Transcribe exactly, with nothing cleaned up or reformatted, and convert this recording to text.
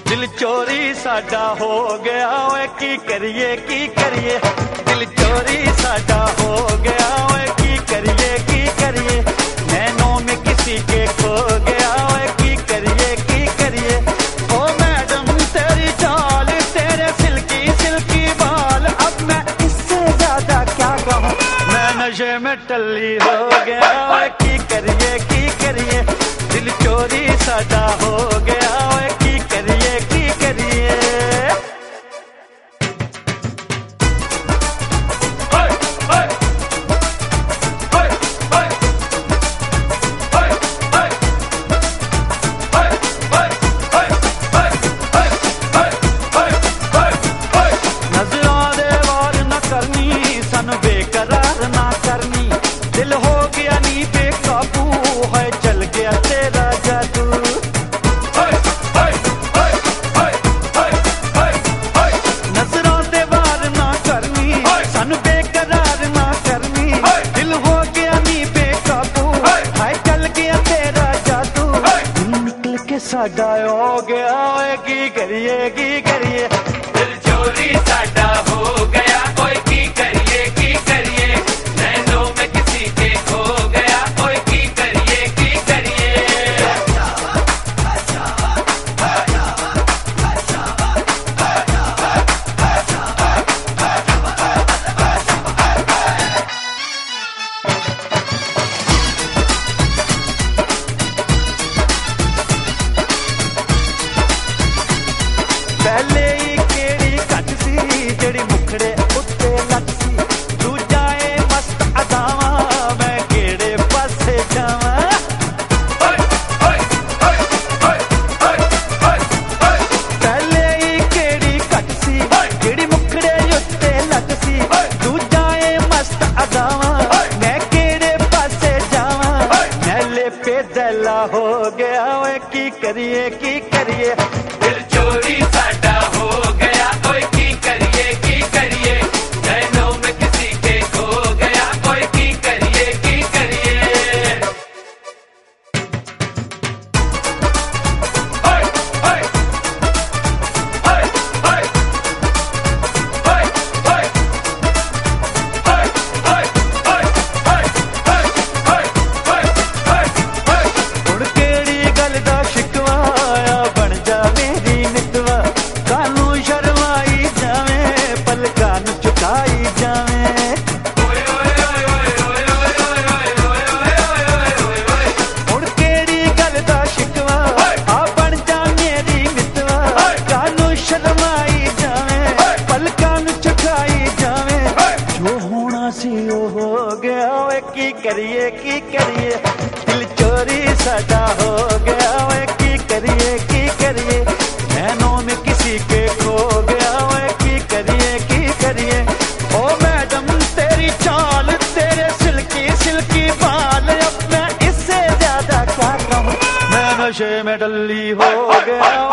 दिल चोरी साडा हो गया ओए की करिए की करिए, दिल चोरी साडा हो गया ओए की करिए की करिए, नैनों में किसी के खो गया ओए की करिए की करिए। ओ मैडम तेरी चाल तेरे सिल्की सिल्की बाल, अब मैं इससे ज्यादा क्या कहूँ, मैं नशे में टल्ली हो गया ओए की करिए की करिए, दिल चोरी साडा हो गया ओए की करिए की करिए। नजरों दे वार न करनी सन बेकरार ना करनी, दिल हो गया नी बेकाबू है चल गया तेरा जादू। नजरों दे वार ना करनी सन बेकरार ना करनी, दिल हो गया नी बेकाबू है चल गया तेरा जादू। दिल निकल के साडा हो गया ओए की करिए की करिए, दिल चोरी साडा हो गया ओए की करिए की करिए, नैनों में किसी के खो गया ओए की करिए की करिए। पहले ही केड़ी घट सी जेड़ी मुखड़े उत्ते लट सी, दूजा ए मस्त अदावा मैं केड़े पासे जावा। पहले ही केड़ी घट सी जेड़ी मुखड़े उत्ते लट सी, दूजा ए मस्त अदावा मैं केड़े पासे जावा। मैले पे दला हो गया ओए की करिए की करिए, दिल चोरी साडा हो गया ओए की करिए की करिए, नैनों में किसी के खो गया ओए की करिए की करिए। ओए ओए ओए ओए ओए ओए हुण केड़ी गल दा शिकवा आया बन जा मेरी मितवा, कानू शर्माई जावे पलकां नूं चुकाई जावे। हुण केड़ी गल दा शिकवा आ बन जा मेरी मितवा, कानू शर्माई जावे पलकां नूं चुकाई जावे। जो होना सी ओ हो गया ओए की करिए की करिए, दिल चोरी साडा हो गया ओए की करिए की करिए, नैनों में किसी के खो गया ओए की करिए की करिए। ओ मैडम तेरी चाल तेरे सिल्की सिल्की बाल, अब मैं इससे ज्यादा क्या कहूँ, मैं नशे में डल्ली हो गया